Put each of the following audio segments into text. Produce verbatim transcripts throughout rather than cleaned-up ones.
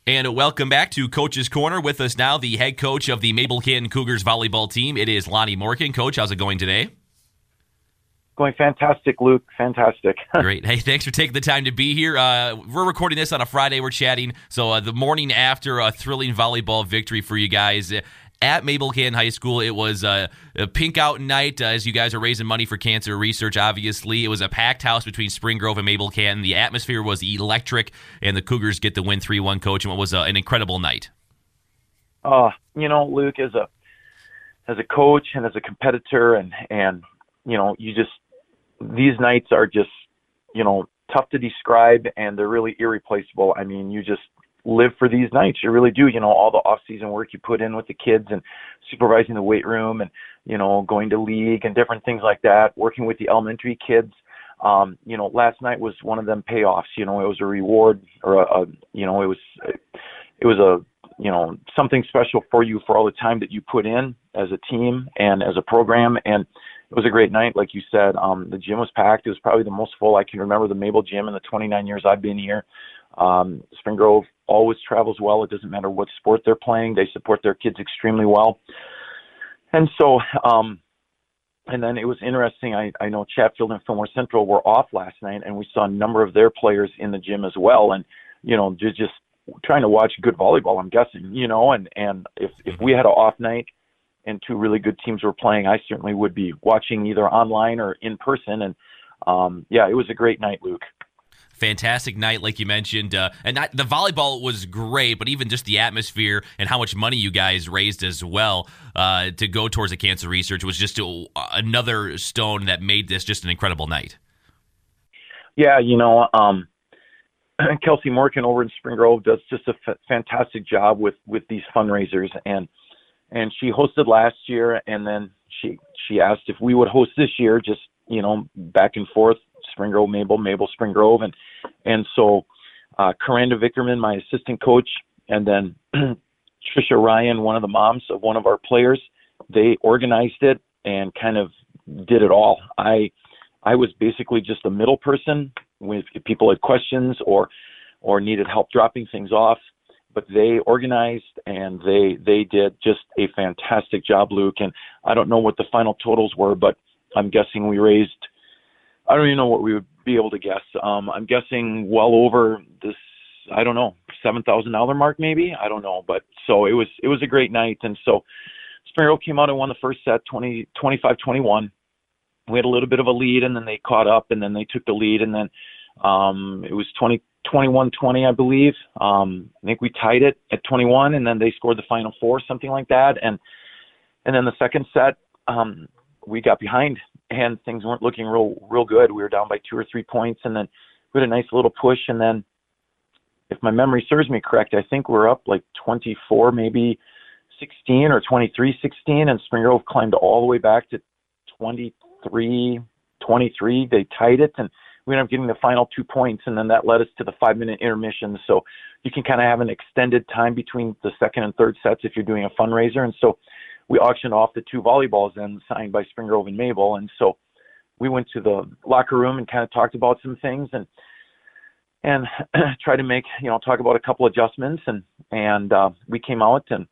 And welcome back to Coach's Corner. With us now, the head coach of the Mabel Canton Cougars volleyball team. It is Lonnie Morgan. Coach, how's it going today? Going fantastic, Luke. Fantastic. Great. Hey, thanks for taking the time to be here. Uh, we're recording this on a Friday. We're chatting. So uh, the morning after a thrilling volleyball victory for you guys at Mabel Canton High School. It was uh, a pink out night uh, as you guys are raising money for cancer research, obviously. It was a packed house between Spring Grove and Mabel Canton. The atmosphere was electric, and the Cougars get the win three one, Coach, and it was uh, an incredible night. Uh, you know, Luke, as a as a coach and as a competitor, and, and you know, you just, these nights are just, you know, tough to describe, and they're really irreplaceable. I mean, you just live for these nights. You really do. You know, all the off-season work you put in with the kids and supervising the weight room and, you know, going to league and different things like that, working with the elementary kids. Um, you know, last night was one of them payoffs. You know, it was a reward or a, a you know, it was, it was a, you know, something special for you for all the time that you put in as a team and as a program. And it was a great night, like you said. Um, the gym was packed. It was probably the most full I can remember the Mabel gym in the twenty-nine years I've been here. Um, Spring Grove always travels well. It doesn't matter what sport they're playing. They support their kids extremely well. And so, um, and then it was interesting. I, I know Chatfield and Fillmore Central were off last night, and we saw a number of their players in the gym as well. And, you know, just, just trying to watch good volleyball, I'm guessing, you know, and, and if, if we had an off night and two really good teams were playing, I certainly would be watching either online or in person. And, um, yeah, it was a great night, Luke. Fantastic night, like you mentioned. Uh, and not, the volleyball was great, but even just the atmosphere and how much money you guys raised as well uh, to go towards the cancer research was just a, another stone that made this just an incredible night. Yeah, you know, um, Kelsey Morgan over in Spring Grove does just a f- fantastic job with, with these fundraisers. And and she hosted last year, and then she she asked if we would host this year, just, you know, back and forth. Spring Grove, Mabel, Mabel, Spring Grove. And, and so, uh, Karanda Vickerman, my assistant coach, and then Trisha Ryan, one of the moms of one of our players, they organized it and kind of did it all. I, I was basically just a middle person with if people had questions or, or needed help dropping things off, but they organized and they, they did just a fantastic job, Luke. And I don't know what the final totals were, but I'm guessing we raised, I don't even know what we would be able to guess. Um, I'm guessing well over this, I don't know, seven thousand dollars mark maybe. I don't know. But so it was, it was a great night. And so Spring Grove came out and won the first set, twenty, twenty-five twenty-one. We had a little bit of a lead, and then they caught up, and then they took the lead. And then um, it was twenty, twenty-one twenty, I believe. Um, I think we tied it at twenty-one, and then they scored the final four, something like that. And, and then the second set, um, we got behind, and things weren't looking real, real good. We were down by two or three points, and then we had a nice little push. And then, if my memory serves me correct, I think we're up like twenty-four, maybe sixteen or twenty-three sixteen, and Spring Grove climbed all the way back to twenty-three twenty-three. They tied it, and we ended up getting the final two points, and then that led us to the five-minute intermission. So you can kind of have an extended time between the second and third sets if you're doing a fundraiser. And so we auctioned off the two volleyballs then signed by Spring Grove and Mabel. And so we went to the locker room and kind of talked about some things and and tried to make, you know, talk about a couple adjustments. And, and uh, we came out, and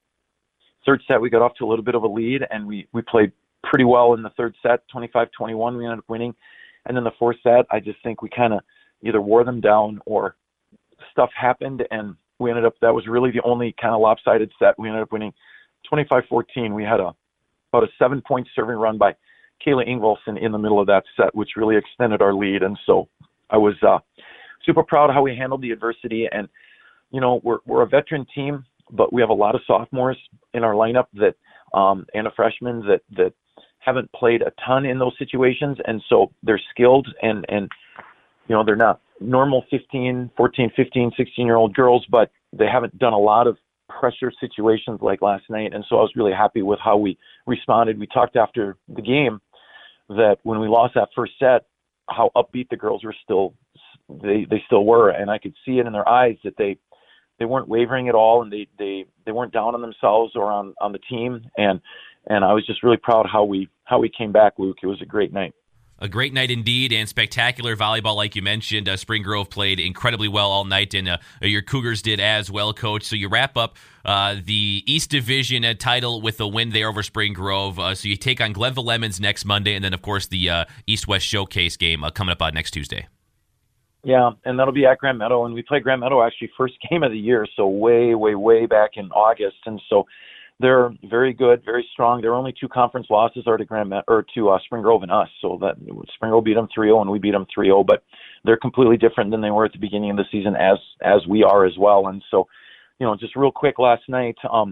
third set we got off to a little bit of a lead, and we, we played pretty well in the third set, twenty-five twenty-one. We ended up winning. And then the fourth set, I just think we kind of either wore them down or stuff happened, and we ended up, that was really the only kind of lopsided set. We ended up winning twenty-five fourteen. We had a about a seven-point serving run by Kayla Ingolson in the middle of that set, which really extended our lead. And so I was uh, super proud of how we handled the adversity. And, you know, we're we're a veteran team, but we have a lot of sophomores in our lineup that um, and a freshman that that haven't played a ton in those situations. And so they're skilled, and, and you know, they're not normal fifteen, fourteen, fifteen, sixteen-year-old girls, but they haven't done a lot of pressure situations like last night. And so I was really happy with how we responded. We talked after the game that when we lost that first set, how upbeat the girls were still, they, they still were. And I could see it in their eyes that they, they weren't wavering at all, and they, they, they weren't down on themselves or on, on the team. And, and I was just really proud how we, how we came back, Luke. It was a great night. A great night indeed, and spectacular volleyball, like you mentioned. Uh, Spring Grove played incredibly well all night, and uh, your Cougars did as well, Coach. So you wrap up uh, the East Division uh, title with a win there over Spring Grove. Uh, so you take on Glenville Lemons next Monday, and then, of course, the uh, East-West Showcase game uh, coming up uh, next Tuesday. Yeah, and that'll be at Grand Meadow, and we play Grand Meadow actually first game of the year, so way, way, way back in August, and so they're very good, very strong. Their only two conference losses are to Grand Met- or to uh, Spring Grove and us. So that Spring Grove beat them three oh and we beat them three oh. But they're completely different than they were at the beginning of the season, as as we are as well. And so, you know, just real quick last night, um,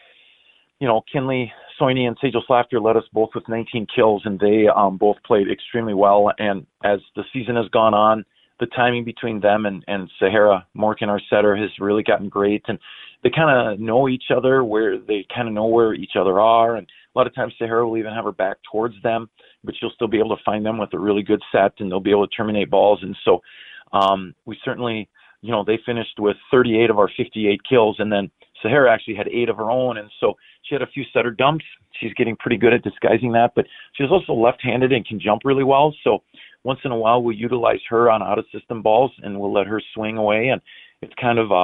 you know, Kinley Soini and Sejal Slafter led us both with nineteen kills, and they um, both played extremely well. And as the season has gone on, the timing between them and, and Sahara Morkin, our setter, has really gotten great. And they kind of know each other, where they kind of know where each other are. And a lot of times Sahara will even have her back towards them, but she'll still be able to find them with a really good set, and they'll be able to terminate balls. And so um, we certainly, you know, they finished with thirty-eight of our fifty-eight kills, and then Sahara actually had eight of her own. And so she had a few setter dumps. She's getting pretty good at disguising that, but she's also left-handed and can jump really well. So once in a while we'll utilize her on out-of-system balls, and we'll let her swing away. And it's kind of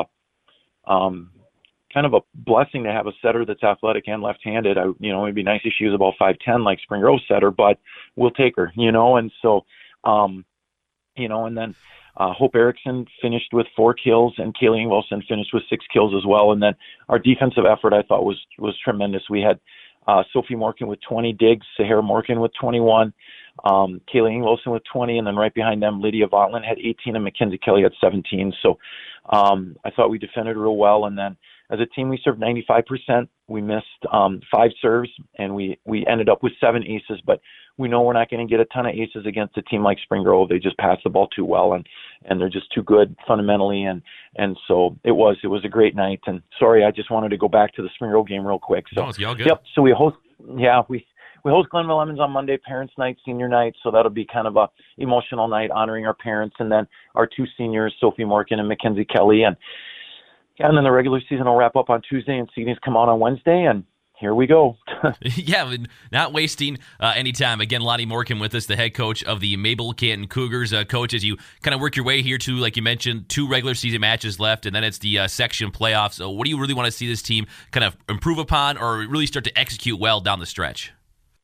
a, um, kind of a blessing to have a setter that's athletic and left-handed. I, you know, it'd be nice if she was about five ten like Spring Grove setter, but we'll take her, you know. And so, um, you know, and then uh, Hope Erickson finished with four kills, and Kaylee Wilson finished with six kills as well. And then our defensive effort, I thought, was was tremendous. We had uh, Sophie Morkin with twenty digs, Sahara Morkin with twenty-one, um, Kaylee Wilson with twenty, and then right behind them, Lydia Votlin had eighteen, and Mackenzie Kelly had seventeen. So um, I thought we defended real well. And then as a team, we served ninety-five percent. We missed um, five serves, and we, we ended up with seven aces. But we know we're not going to get a ton of aces against a team like Spring Grove. They just pass the ball too well, and, and they're just too good fundamentally. And, and so it was it was a great night. And sorry, I just wanted to go back to the Spring Grove game real quick. So no, it's all good. Yep. So we host. Yeah, we. We host Glenville Lemons on Monday, Parents' Night, Senior Night, so that'll be kind of a emotional night honoring our parents, and then our two seniors, Sophie Morkin and Mackenzie Kelly, and yeah, and then the regular season will wrap up on Tuesday, and seedings come out on Wednesday, and here we go. Yeah, not wasting uh, any time. Again, Lonnie Morkin with us, the head coach of the Mabel Canton Cougars. Uh, coach, as you kind of work your way here to, like you mentioned, two regular season matches left, and then it's the uh, section playoffs. So what do you really want to see this team kind of improve upon, or really start to execute well down the stretch?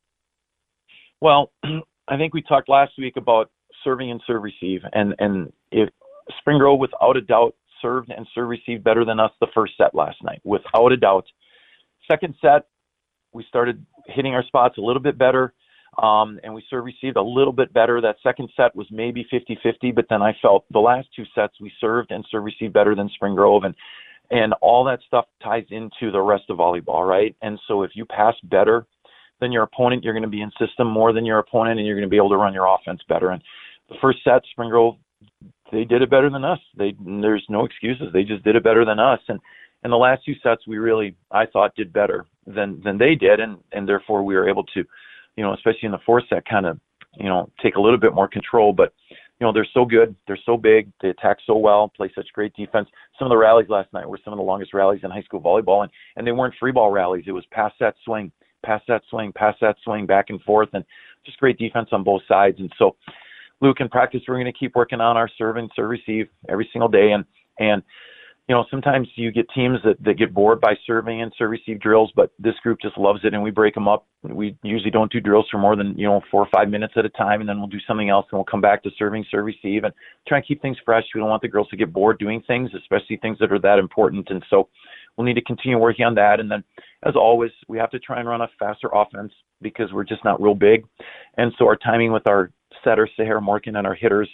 Well, I think we talked last week about serving and serve receive, and, and if Spring Grove, without a doubt, served and serve received better than us the first set last night, without a doubt. Second set, we started hitting our spots a little bit better, um, and we serve received a little bit better. That second set was maybe fifty-fifty, but then I felt the last two sets we served and serve received better than Spring Grove, and and all that stuff ties into the rest of volleyball, right? And so if you pass better than your opponent, you're going to be in system more than your opponent, and you're going to be able to run your offense better. And the first set, Spring Grove, they did it better than us. They, there's no excuses. They just did it better than us. And in the last two sets, we really, I thought, did better than, than they did. And, and therefore we were able to, you know, especially in the fourth set, kind of, you know, take a little bit more control. But, you know, they're so good. They're so big. They attack so well, play such great defense. Some of the rallies last night were some of the longest rallies in high school volleyball. And, and they weren't free ball rallies. It was pass that swing, pass that swing, pass that swing, back and forth, and just great defense on both sides. And so, Luke, in practice, we're going to keep working on our serve and serve receive every single day. And, and you know, sometimes you get teams that, that get bored by serving and serve receive drills, but this group just loves it, and we break them up. We usually don't do drills for more than, you know, four or five minutes at a time, and then we'll do something else, and we'll come back to serving, serve, receive, and try and keep things fresh. We don't want the girls to get bored doing things, especially things that are that important. And so we'll need to continue working on that. And then, as always, we have to try and run a faster offense because we're just not real big. And so our timing with our setter, Sahara Morkin, and our hitters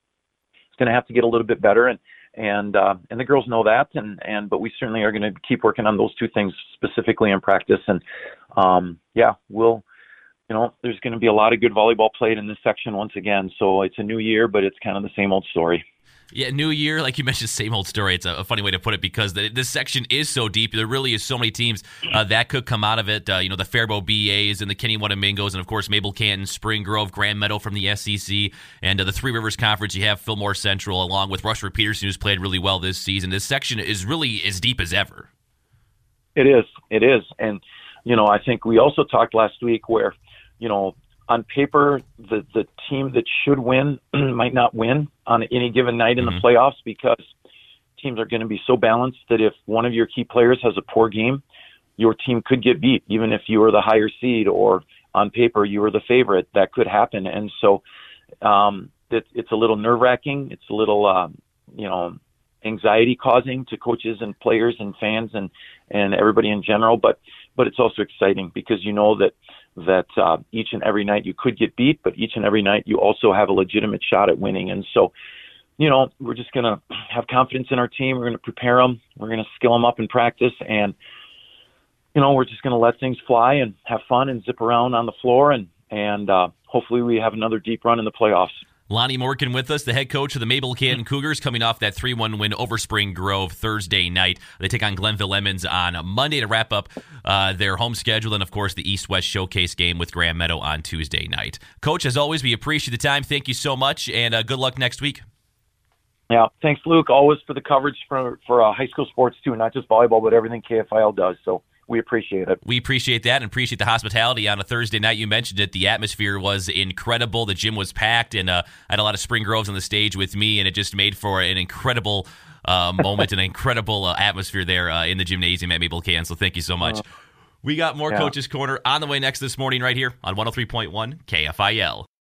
is going to have to get a little bit better. And and uh, and the girls know that. And, and but we certainly are going to keep working on those two things specifically in practice. And um, yeah, we'll, you know, there's going to be a lot of good volleyball played in this section once again. So it's a new year, but it's kind of the same old story. Yeah, new year, like you mentioned, same old story. It's a, a funny way to put it because the, this section is so deep. There really is so many teams uh, that could come out of it. Uh, you know, the Faribault B As and the Kenny Watamingos, and of course Mabel Canton, Spring Grove, Grand Meadow from the S E C, and uh, the Three Rivers Conference. You have Fillmore Central along with Rushford Peterson, who's played really well this season. This section is really as deep as ever. It is. It is. And, you know, I think we also talked last week where, you know, on paper, the the team that should win might not win on any given night in mm-hmm. the playoffs, because teams are going to be so balanced that if one of your key players has a poor game, your team could get beat, even if you were the higher seed or on paper you were the favorite. That could happen. And so um, it, it's a little nerve-wracking. It's a little, um, you know, anxiety-causing to coaches and players and fans and, and everybody in general. But but it's also exciting, because you know that that uh, each and every night you could get beat, but each and every night you also have a legitimate shot at winning. And so, you know, we're just going to have confidence in our team. We're going to prepare them. We're going to skill them up in practice. And, you know, we're just going to let things fly and have fun and zip around on the floor. And, and uh, hopefully we have another deep run in the playoffs. Lonnie Morgan with us, the head coach of the Mabel Canton Cougars, coming off that three one win over Spring Grove Thursday night. They take on Glenville Emmons on Monday to wrap up uh, their home schedule, and, of course, the East-West Showcase game with Grand Meadow on Tuesday night. Coach, as always, we appreciate the time. Thank you so much, and uh, good luck next week. Yeah, thanks, Luke, always for the coverage for, for uh, high school sports, too, not just volleyball, but everything K F I L does. So we appreciate it. We appreciate that and appreciate the hospitality on a Thursday night. You mentioned it. The atmosphere was incredible. The gym was packed, and uh, I had a lot of Spring Groves on the stage with me, and it just made for an incredible uh, moment, an incredible uh, atmosphere there uh, in the gymnasium at Mabel Canton. So thank you so much. Uh, we got more yeah. Coach's Corner on the way next this morning right here on one oh three point one K F I L.